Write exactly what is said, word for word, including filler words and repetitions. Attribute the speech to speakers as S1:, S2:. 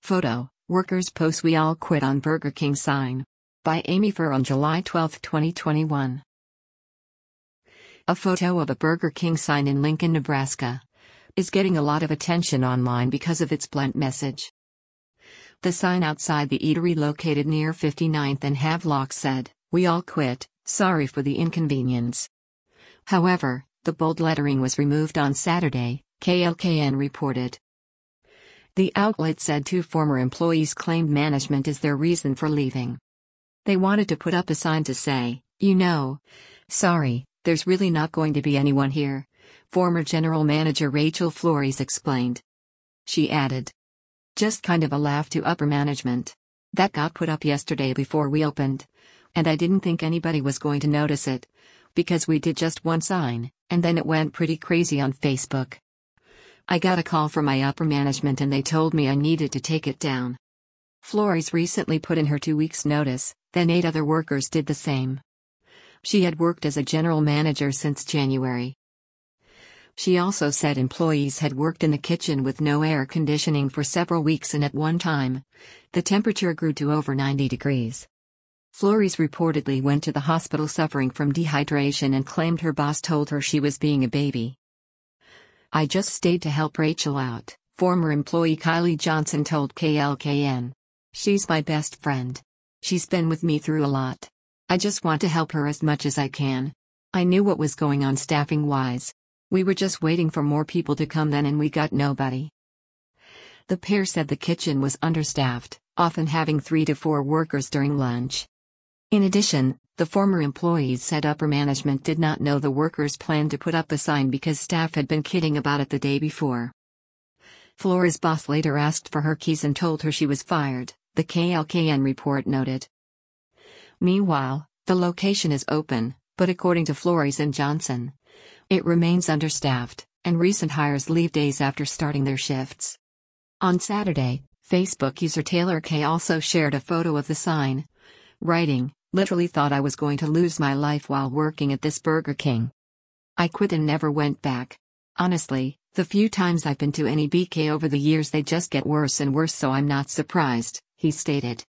S1: Photo: Workers post "We all quit on Burger King" sign. By Amy Furr on July twelfth, twenty twenty-one. A photo of a Burger King sign in Lincoln, Nebraska, is getting a lot of attention online because of its blunt message. The sign outside the eatery located near fifty-ninth and Havelock said, "We all quit, sorry for the inconvenience." However, the bold lettering was removed on Saturday, K L K N reported. The outlet said two former employees claimed management is their reason for leaving. They wanted to put up a sign to say, "You know, sorry, there's really not going to be anyone here," former general manager Rachel Flores explained. She added, "Just kind of a laugh to upper management. That got put up yesterday before we opened. And I didn't think anybody was going to notice it, because we did just one sign, and then it went pretty crazy on Facebook. I got a call from my upper management and they told me I needed to take it down." Flores recently put in her two weeks' notice, then eight other workers did the same. She had worked as a general manager since January. She also said employees had worked in the kitchen with no air conditioning for several weeks, and at one time, the temperature grew to over ninety degrees. Flores reportedly went to the hospital suffering from dehydration and claimed her boss told her she was being a baby. "I just stayed to help Rachel out," former employee Kylie Johnson told K L K N. "She's my best friend. She's been with me through a lot. I just want to help her as much as I can. I knew what was going on staffing-wise. We were just waiting for more people to come then and we got nobody." The pair said the kitchen was understaffed, often having three to four workers during lunch. In addition, the former employees said upper management did not know the workers planned to put up a sign because staff had been kidding about it the day before. Flores' boss later asked for her keys and told her she was fired, the K L K N report noted. Meanwhile, the location is open, but according to Flores and Johnson, it remains understaffed, and recent hires leave days after starting their shifts. On Saturday, Facebook user Taylor K also shared a photo of the sign, writing, "Literally thought I was going to lose my life while working at this Burger King. I quit and never went back. Honestly, the few times I've been to any B K over the years they just get worse and worse, so I'm not surprised," he stated.